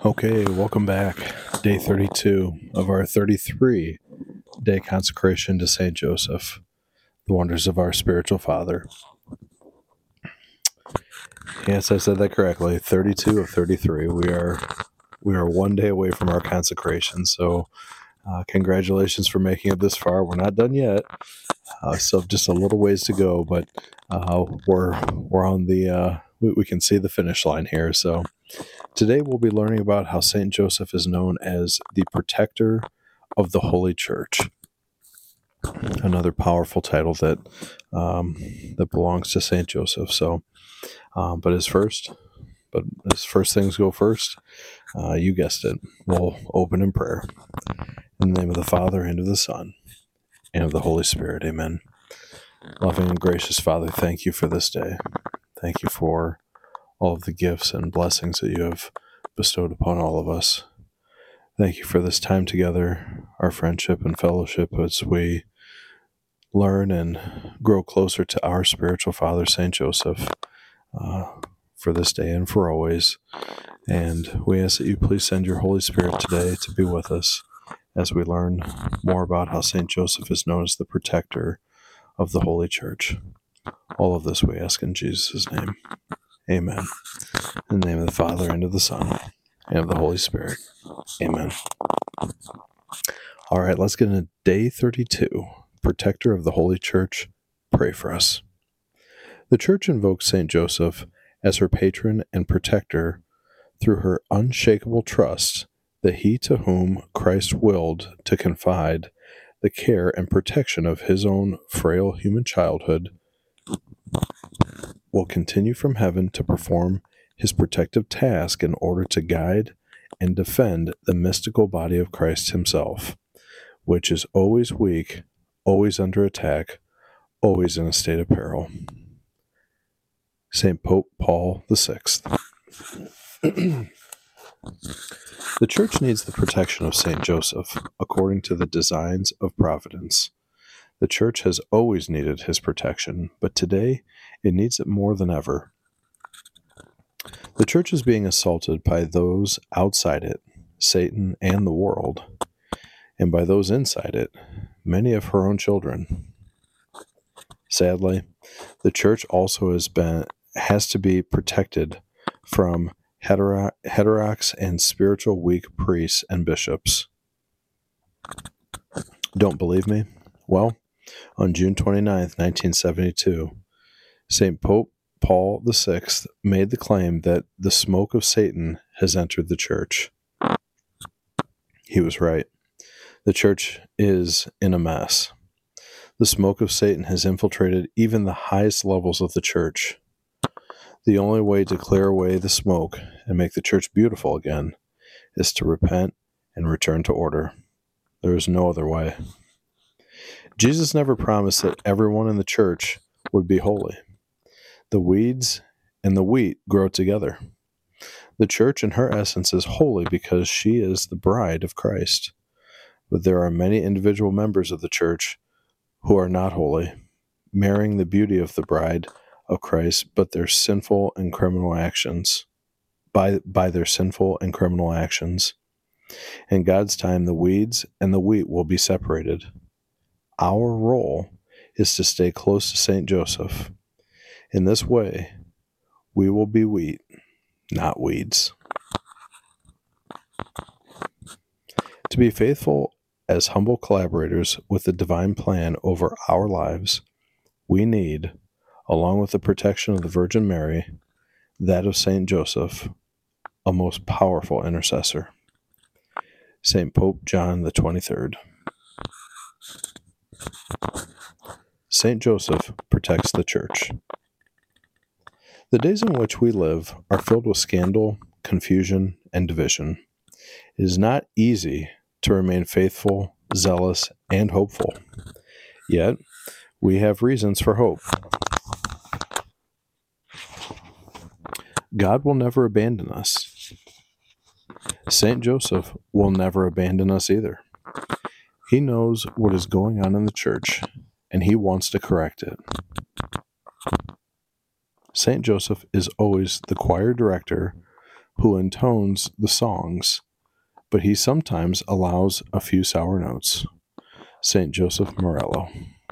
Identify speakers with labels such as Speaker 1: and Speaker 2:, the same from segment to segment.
Speaker 1: Okay, welcome back. Day 32 of our 33-day consecration to St. Joseph, the wonders of our spiritual father. Yes, I said that correctly. 32 of 33. We are one day away from our consecration, so congratulations for making it this far. We're not done yet, so just a little ways to go, but we're on the we can see the finish line here. So today we'll be learning about how St. Joseph is known as the protector of the Holy Church. Another powerful title that belongs to St. Joseph. So, but as first things go first, you guessed it. We'll open in prayer. In the name of the Father, and of the Son, and of the Holy Spirit. Amen. Loving and gracious Father, thank you for this day. Thank you for all of the gifts and blessings that you have bestowed upon all of us. Thank you for this time together, our friendship and fellowship as we learn and grow closer to our spiritual father, St. Joseph, for this day and for always. And we ask that you please send your Holy Spirit today to be with us as we learn more about how St. Joseph is known as the protector of the Holy Church. All of this we ask in Jesus' name. Amen. In the name of the Father, and of the Son, and of the Holy Spirit. Amen. All right, let's get into day 32. Protector of the Holy Church, pray for us. The Church invokes St. Joseph as her patron and protector through her unshakable trust that he to whom Christ willed to confide the care and protection of his own frail human childhood will continue from heaven to perform his protective task in order to guide and defend the mystical body of Christ himself, which is always weak, always under attack, always in a state of peril. St. Pope Paul VI. The Church needs the protection of St. Joseph according to the designs of providence. The Church has always needed his protection, but today it needs it more than ever. The Church is being assaulted by those outside it, Satan and the world, and by those inside it, many of her own children. Sadly, the Church also has to be protected from heterodox and spiritual weak priests and bishops. Don't believe me? Well, on June 29th, 1972, St. Pope Paul VI made the claim that the smoke of Satan has entered the Church. He was right. The Church is in a mess. The smoke of Satan has infiltrated even the highest levels of the Church. The only way to clear away the smoke and make the Church beautiful again is to repent and return to order. There is no other way. Jesus never promised that everyone in the Church would be holy. The weeds and the wheat grow together. The Church in her essence is holy because she is the bride of Christ. But there are many individual members of the Church who are not holy, marrying the beauty of the bride of Christ, but their sinful and criminal actions. By their sinful and criminal actions. In God's time, the weeds and the wheat will be separated. Our role is to stay close to St. Joseph. In this way, we will be wheat, not weeds. To be faithful as humble collaborators with the divine plan over our lives, we need, along with the protection of the Virgin Mary, that of St. Joseph, a most powerful intercessor. St. Pope John the 23rd. St. Joseph protects the Church. The days in which we live are filled with scandal, confusion, and division. It is not easy to remain faithful, zealous, and hopeful. Yet, we have reasons for hope. God will never abandon us. St. Joseph will never abandon us either. He knows what is going on in the Church, and he wants to correct it. St. Joseph is always the choir director who intones the songs, but he sometimes allows a few sour notes. St. Joseph Morello.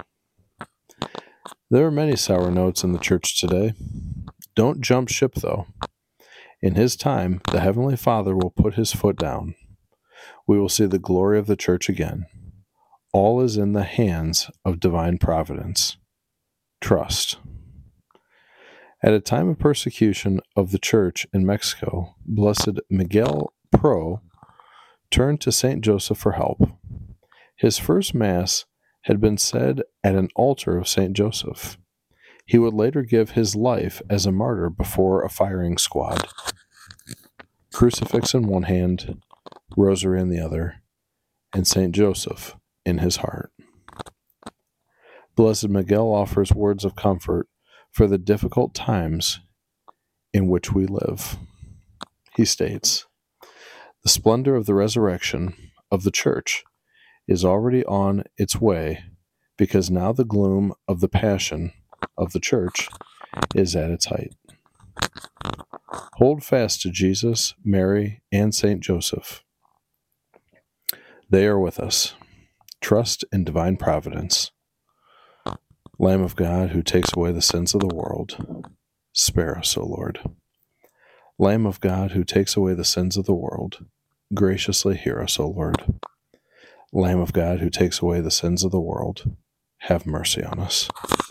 Speaker 1: There are many sour notes in the church today. Don't jump ship, though. In his time, the Heavenly Father will put his foot down. We will see the glory of the church again. All is in the hands of divine providence. Trust. At a time of persecution of the church in Mexico, Blessed Miguel Pro turned to St. Joseph for help. His first Mass had been said at an altar of St. Joseph. He would later give his life as a martyr before a firing squad. Crucifix in one hand, rosary in the other, and St. Joseph in his heart. Blessed Miguel offers words of comfort for the difficult times in which we live. He states, "The splendor of the resurrection of the Church is already on its way, because now the gloom of the passion of the Church is at its height. Hold fast to Jesus, Mary, and St. Joseph. They are with us. Trust in divine providence. Lamb of God, who takes away the sins of the world, spare us, O Lord. Lamb of God, who takes away the sins of the world, graciously hear us, O Lord. Lamb of God, who takes away the sins of the world, have mercy on us."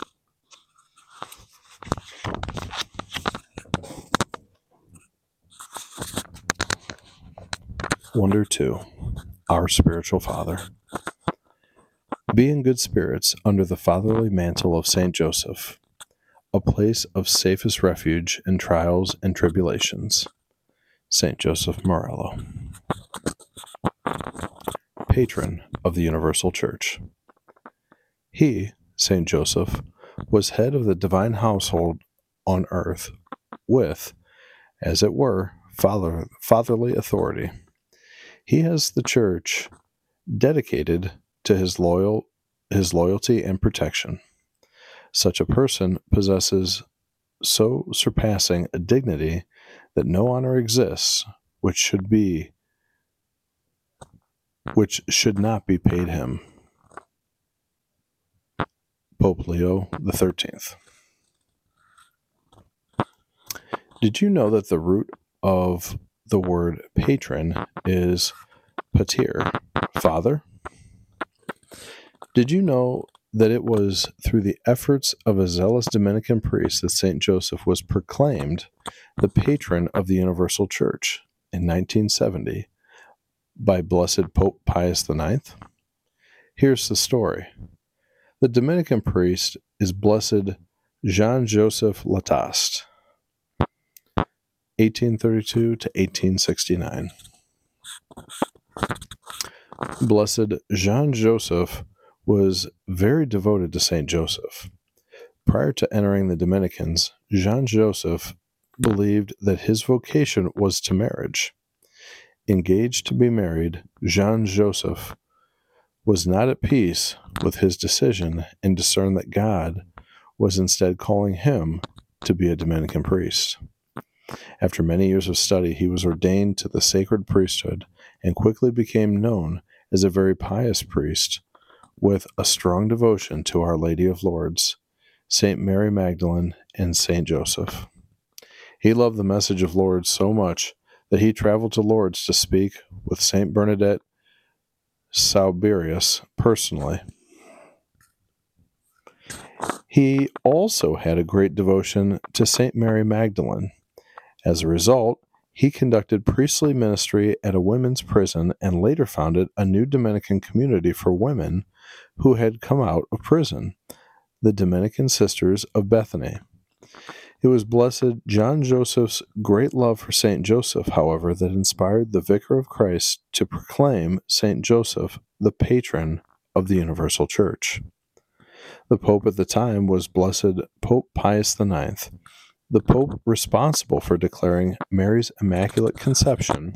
Speaker 1: Wonder 2. Our Spiritual Father. Be in good spirits under the fatherly mantle of St. Joseph, a place of safest refuge in trials and tribulations. St. Joseph Morello. Patron of the Universal Church. He, St. Joseph, was head of the divine household on earth with, as it were, fatherly authority. He has the Church dedicated to his loyalty and protection. Such a person possesses so surpassing a dignity that no honor exists which should not be paid him. Pope Leo XIII. Did you know that the root of the word patron is pater, father? Did you know that it was through the efforts of a zealous Dominican priest that St. Joseph was proclaimed the patron of the Universal Church in 1970 by Blessed Pope Pius IX? Here's the story. The Dominican priest is Blessed Jean-Joseph Lataste, 1832 to 1869. Blessed Jean-Joseph was very devoted to St. Joseph. Prior to entering the Dominicans, Jean-Joseph believed that his vocation was to marriage. Engaged to be married, Jean-Joseph was not at peace with his decision and discerned that God was instead calling him to be a Dominican priest. After many years of study, he was ordained to the sacred priesthood and quickly became known as a very pious priest with a strong devotion to Our Lady of Lourdes, St. Mary Magdalene, and St. Joseph. He loved the message of Lourdes so much that he traveled to Lourdes to speak with St. Bernadette Soubirous personally. He also had a great devotion to St. Mary Magdalene. As a result, he conducted priestly ministry at a women's prison and later founded a new Dominican community for women who had come out of prison, the Dominican Sisters of Bethany. It was Blessed John Joseph's great love for St. Joseph, however, that inspired the Vicar of Christ to proclaim St. Joseph the patron of the Universal Church. The Pope at the time was Blessed Pope Pius IX, the Pope responsible for declaring Mary's Immaculate Conception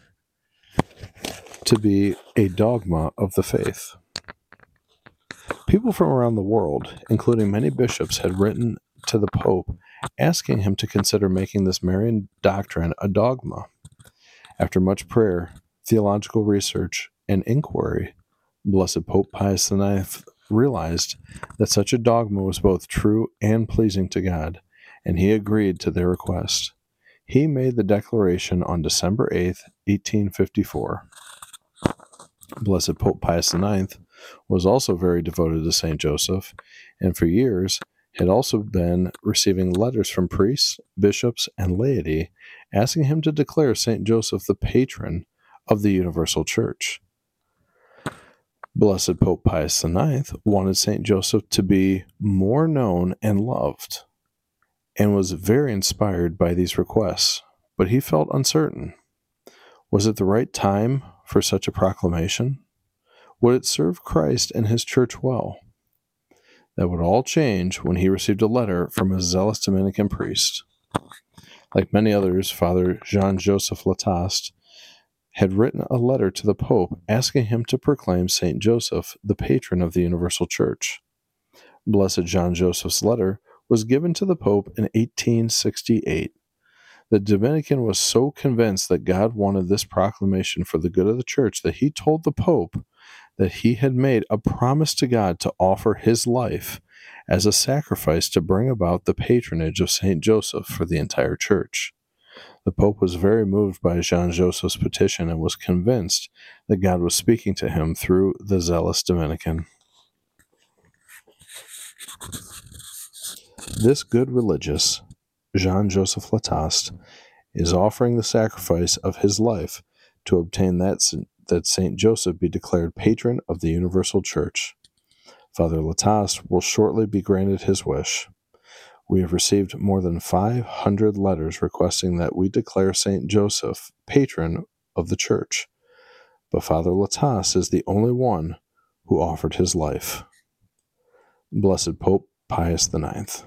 Speaker 1: to be a dogma of the faith. People from around the world, including many bishops, had written to the Pope asking him to consider making this Marian doctrine a dogma. After much prayer, theological research, and inquiry, Blessed Pope Pius IX realized that such a dogma was both true and pleasing to God, and he agreed to their request. He made the declaration on December 8th, 1854. Blessed Pope Pius IX was also very devoted to St. Joseph, and for years had also been receiving letters from priests, bishops, and laity asking him to declare St. Joseph the patron of the Universal Church. Blessed Pope Pius IX wanted St. Joseph to be more known and loved, and was very inspired by these requests, but he felt uncertain. Was it the right time for such a proclamation? Would it serve Christ and his church well? That would all change when he received a letter from a zealous Dominican priest. Like many others, Father Jean-Joseph Lataste had written a letter to the Pope asking him to proclaim St. Joseph the patron of the Universal Church. Blessed Jean-Joseph's letter was given to the Pope in 1868. The Dominican was so convinced that God wanted this proclamation for the good of the Church that he told the Pope that he had made a promise to God to offer his life as a sacrifice to bring about the patronage of St. Joseph for the entire Church. The Pope was very moved by Jean-Joseph's petition and was convinced that God was speaking to him through the zealous Dominican. This good religious, Jean-Joseph Lataste, is offering the sacrifice of his life to obtain that St. Joseph be declared patron of the Universal Church. Father Lataste will shortly be granted his wish. We have received more than 500 letters requesting that we declare St. Joseph patron of the Church, but Father Lataste is the only one who offered his life. Blessed Pope Pius IX.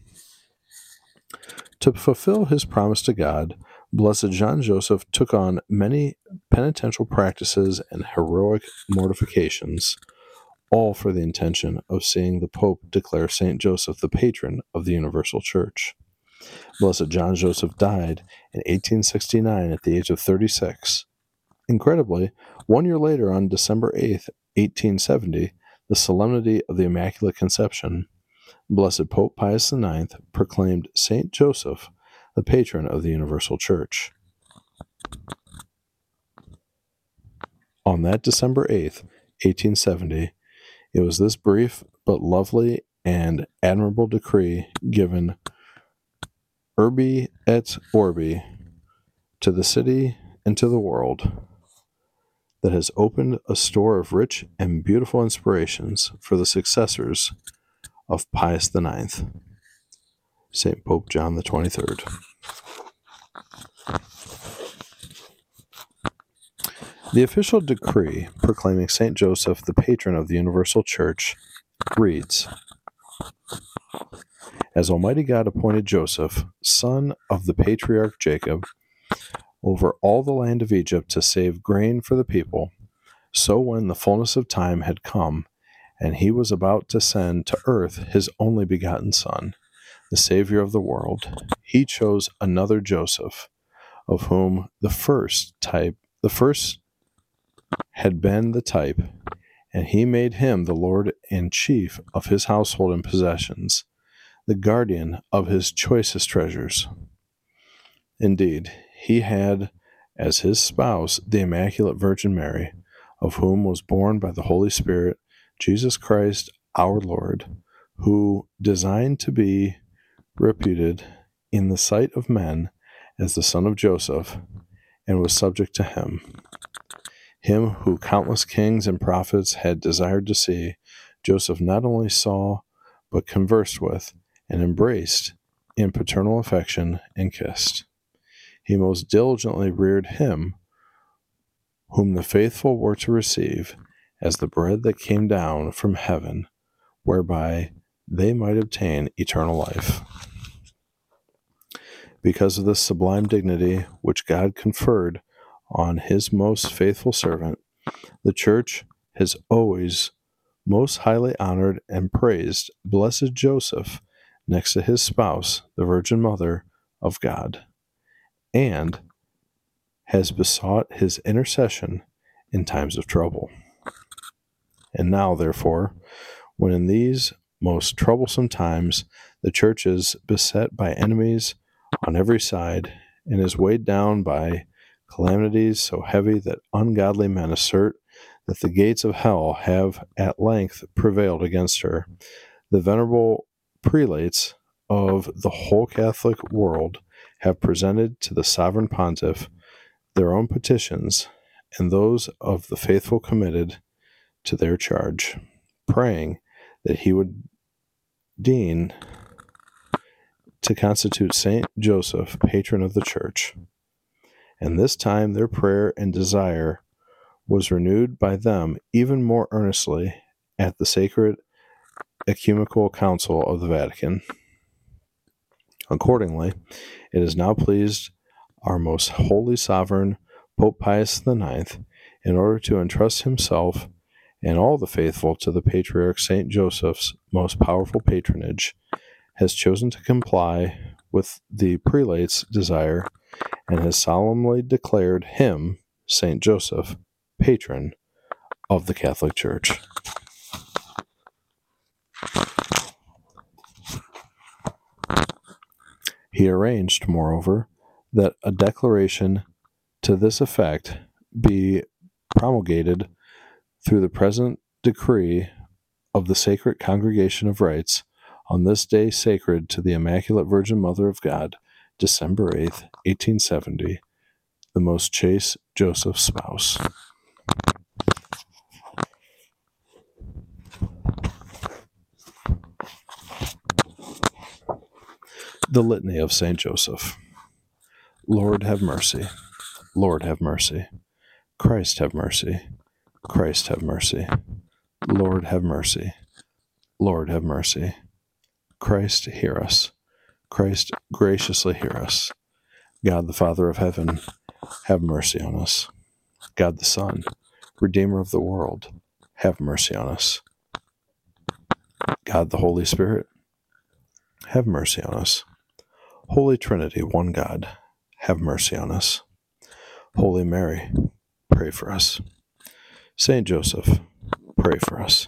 Speaker 1: To fulfill his promise to God, Blessed Jean-Joseph took on many penitential practices and heroic mortifications, all for the intention of seeing the Pope declare St. Joseph the patron of the Universal Church. Blessed Jean-Joseph died in 1869 at the age of 36. Incredibly, 1 year later, on December 8th, 1870, the Solemnity of the Immaculate Conception, Blessed Pope Pius IX proclaimed St. Joseph the patron of the Universal Church. On that December 8th, 1870, it was this brief but lovely and admirable decree given urbi et orbi to the city and to the world that has opened a store of rich and beautiful inspirations for the successors of Pius IX, St. Pope John the 23rd. The official decree proclaiming St. Joseph the patron of the Universal Church reads, As Almighty God appointed Joseph, son of the patriarch Jacob, over all the land of Egypt to save grain for the people, so when the fullness of time had come, and he was about to send to earth his only begotten Son, the Savior of the world, he chose another Joseph, of whom the first had been the type, and he made him the Lord and chief of his household and possessions, the guardian of his choicest treasures. Indeed, he had as his spouse the Immaculate Virgin Mary, of whom was born by the Holy Spirit Jesus Christ our Lord, who designed to be reputed in the sight of men as the son of Joseph, and was subject to him. Him who countless kings and prophets had desired to see, Joseph not only saw, but conversed with, and embraced in paternal affection and kissed. He most diligently reared him whom the faithful were to receive as the bread that came down from heaven, whereby they might obtain eternal life. Because of this sublime dignity which God conferred on his most faithful servant, the Church has always most highly honored and praised Blessed Joseph next to his spouse, the Virgin Mother of God, and has besought his intercession in times of trouble. And now, therefore, when in these most troublesome times the Church is beset by enemies on every side and is weighed down by calamities so heavy that ungodly men assert that the gates of hell have at length prevailed against her, the venerable prelates of the whole Catholic world have presented to the Sovereign Pontiff their own petitions and those of the faithful committed to their charge, praying that he would deign to constitute Saint Joseph patron of the Church. And this time their prayer and desire was renewed by them even more earnestly at the Sacred Ecumenical Council of the Vatican. Accordingly, it is now pleased our most holy sovereign, Pope Pius IX, in order to entrust himself and all the faithful to the Patriarch Saint Joseph's most powerful patronage, has chosen to comply with the prelate's desire and has solemnly declared him, Saint Joseph, patron of the Catholic Church. He arranged, moreover, that a declaration to this effect be promulgated through the present decree of the Sacred Congregation of Rites on this day sacred to the Immaculate Virgin Mother of God, December 8th, 1870, the most chaste Joseph's spouse. The Litany of Saint Joseph. Lord have mercy. Lord have mercy. Christ have mercy. Christ have mercy. Lord have mercy. Lord have mercy. Christ hear us. Christ graciously hear us. God the Father of heaven, have mercy on us. God the Son, Redeemer of the world, have mercy on us. God the Holy Spirit, have mercy on us. Holy Trinity, one God, have mercy on us. Holy Mary, pray for us. Saint Joseph, pray for us.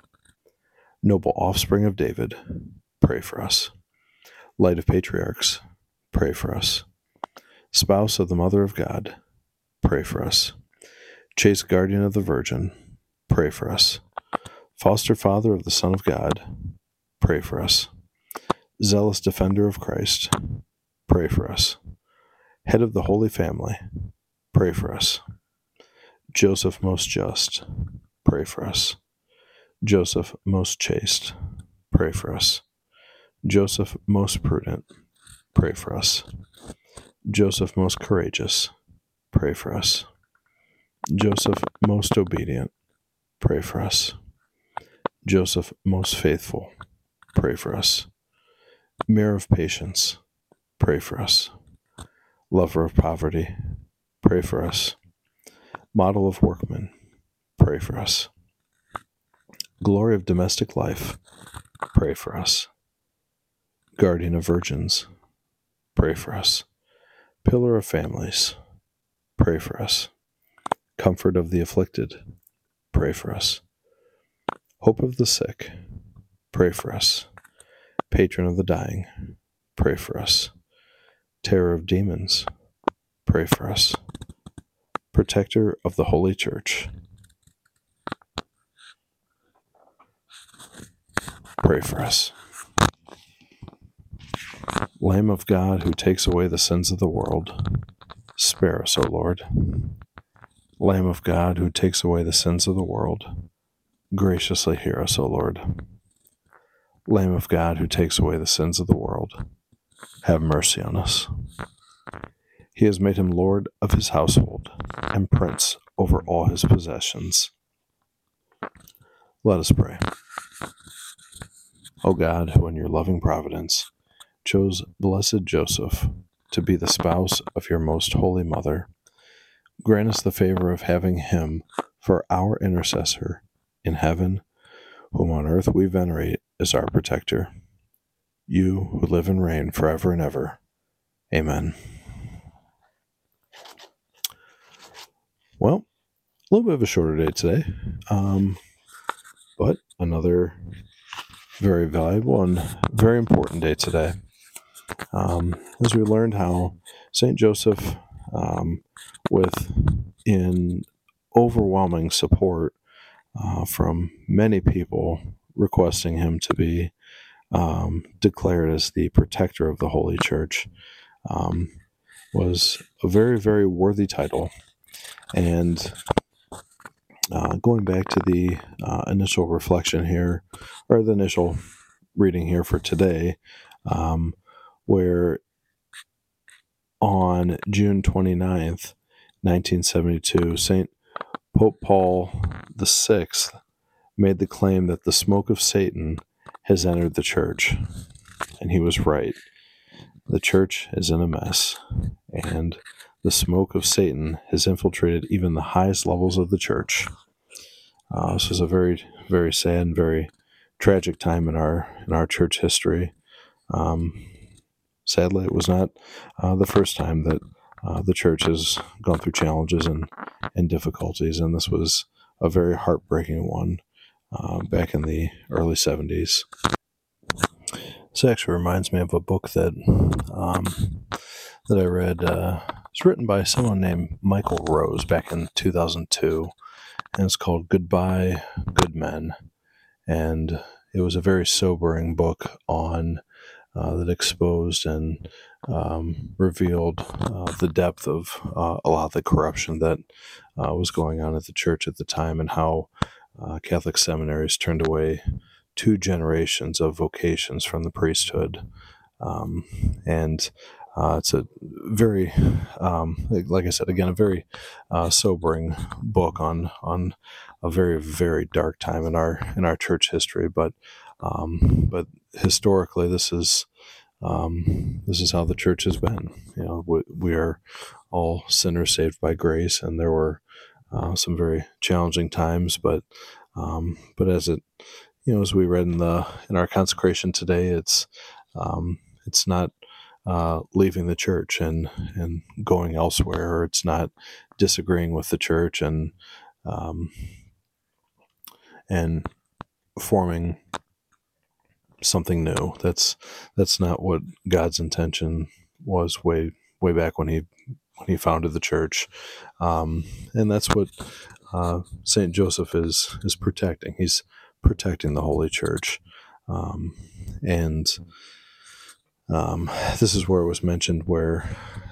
Speaker 1: Noble offspring of David, pray for us. Light of patriarchs, pray for us. Spouse of the Mother of God, pray for us. Chaste guardian of the Virgin, pray for us. Foster father of the Son of God, pray for us. Zealous defender of Christ, pray for us. Head of the Holy Family, pray for us. Joseph most just, pray for us. Joseph most chaste, pray for us. Joseph most prudent, pray for us. Joseph most courageous, pray for us. Joseph most obedient, pray for us. Joseph most faithful, pray for us. Mirror of patience, pray for us. Lover of poverty, pray for us. Model of workmen, pray for us. Glory of domestic life, pray for us. Guardian of virgins, pray for us. Pillar of families, pray for us. Comfort of the afflicted, pray for us. Hope of the sick, pray for us. Patron of the dying, pray for us. Terror of demons, pray for us. Protector of the Holy Church, pray for us. Lamb of God, who takes away the sins of the world, spare us, O Lord. Lamb of God, who takes away the sins of the world, graciously hear us, O Lord. Lamb of God, who takes away the sins of the world, have mercy on us. He has made him Lord of his household and prince over all his possessions. Let us pray. O God, who in your loving providence chose blessed Joseph to be the spouse of your most holy mother, grant us the favor of having him for our intercessor in heaven, whom on earth we venerate as our protector. You who live and reign forever and ever. Amen. Well, a little bit of a shorter day today, but another very valuable and very important day today. As we learned how St. Joseph, in overwhelming support from many people requesting him to be declared as the protector of the Holy Church, was a very, very worthy title. And going back to the initial reflection here, or the initial reading here for today, where on June 29th, 1972, Pope Paul VI made the claim that the smoke of Satan has entered the church. And he was right. The church is in a mess, and the smoke of Satan has infiltrated even the highest levels of the church. This is a very, very sad and very tragic time in our church history. Sadly, it was not the first time that the church has gone through challenges and difficulties, and this was a very heartbreaking one back in the early 70s. This actually reminds me of a book that I read. It's written by someone named Michael Rose back in 2002, and it's called Goodbye, Good Men. And it was a very sobering book on that exposed and revealed the depth of a lot of the corruption that was going on at the church at the time, and how Catholic seminaries turned away 2 generations of vocations from the priesthood. And it's a very, like I said, again, a very sobering book on a very, very dark time in our church history. But historically, this is how the church has been. We are all sinners saved by grace, and there were some very challenging times. But as it, as we read in our consecration today, it's not leaving the church and going elsewhere, or it's not disagreeing with the church and forming something new. That's not what God's intention was way back when he founded the church, and that's what Saint Joseph is protecting. He's protecting the Holy Church, and this is where it was mentioned where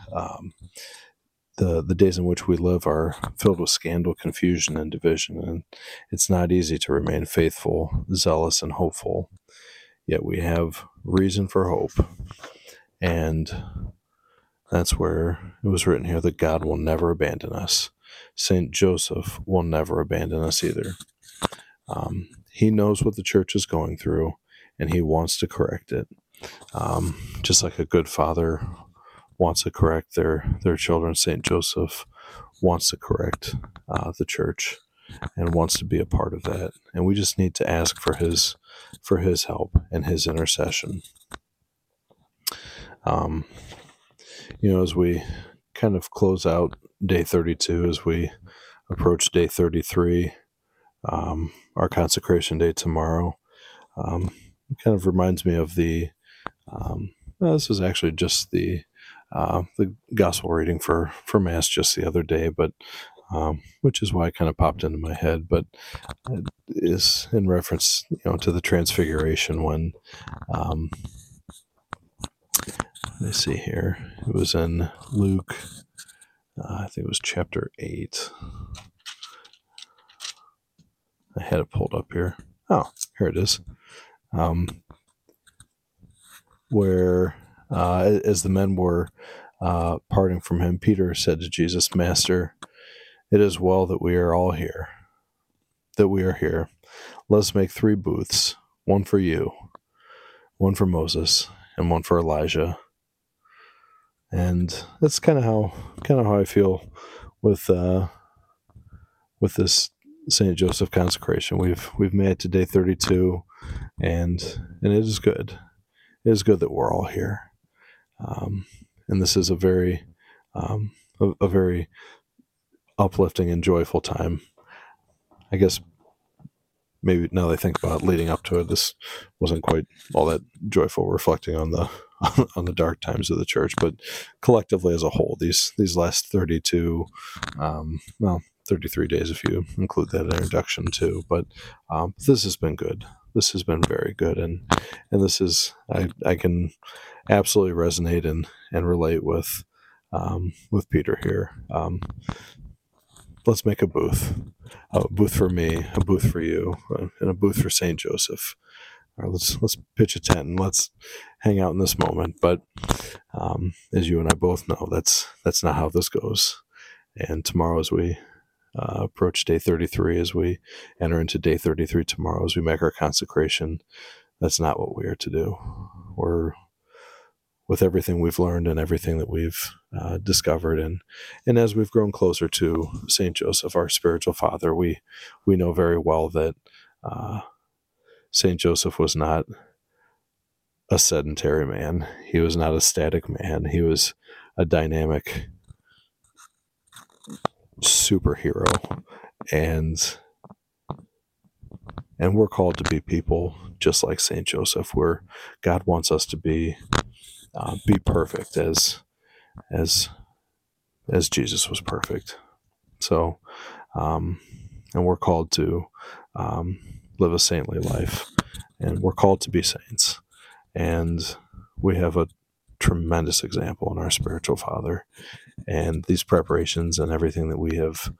Speaker 1: the days in which we live are filled with scandal, confusion, and division, and it's not easy to remain faithful, zealous, and hopeful. Yet we have reason for hope, and that's where it was written here that God will never abandon us. Saint Joseph will never abandon us either. He knows what the church is going through, and he wants to correct it. Just like a good father wants to correct their children, Saint Joseph wants to correct the church and wants to be a part of that. And we just need to ask for his help and his intercession. As we kind of close out day 32, as we approach day 33, our consecration day tomorrow, it kind of reminds me of this is actually just the gospel reading for Mass just the other day, but which is why it kind of popped into my head. But it is in reference, to the Transfiguration when, let me see here. It was in Luke, I think it was chapter 8. I had it pulled up here. Oh, here it is. Where, as the men were parting from him, Peter said to Jesus, "Master, it is well that we are all here, that we are here. Let us make 3 booths, one for you, one for Moses, and one for Elijah." And that's kind of how I feel with this St. Joseph consecration. We've made it to day 32, and it is good. It is good that we're all here, and this is a very a very uplifting and joyful time. I guess maybe now that I think about it, leading up to it, this wasn't quite all that joyful, reflecting on the on the dark times of the church, but collectively as a whole, these last 32, 33 days if you include that introduction too. But this has been good. This has been very good, and this is I can absolutely resonate and relate with Peter here. Let's make a booth for me, a booth for you, and a booth for St. Joseph. All right, let's pitch a tent and let's hang out in this moment. But as you and I both know, that's not how this goes. And tomorrow, as we approach day 33, as we enter into day 33 tomorrow, as we make our consecration, that's not what we are to do. We're, with everything we've learned and everything that we've discovered, and as we've grown closer to St. Joseph, our spiritual father, we know very well that St. Joseph was not a sedentary man. He was not a static man. He was a dynamic superhero, and we're called to be people just like St. Joseph, where God wants us to be perfect as Jesus was perfect. So, and we're called to live a saintly life, and we're called to be saints. And we have a tremendous example in our spiritual father, and these preparations and everything that we have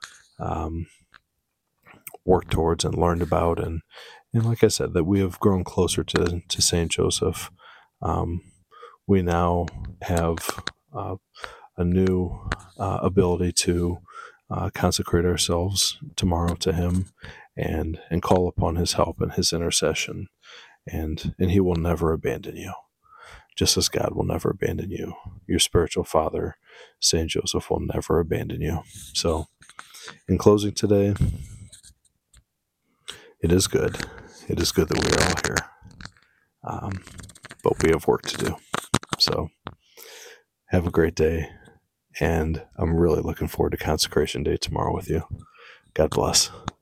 Speaker 1: worked towards and learned about, and like I said, that we have grown closer to St. Joseph. We now have a new ability to consecrate ourselves tomorrow to him, and call upon his help and his intercession, and he will never abandon you, just as God will never abandon you. Your spiritual father, St. Joseph, will never abandon you. So, in closing today, it is good that we are all here, but we have work to do. So, have a great day, and I'm really looking forward to Consecration Day tomorrow with you. God bless.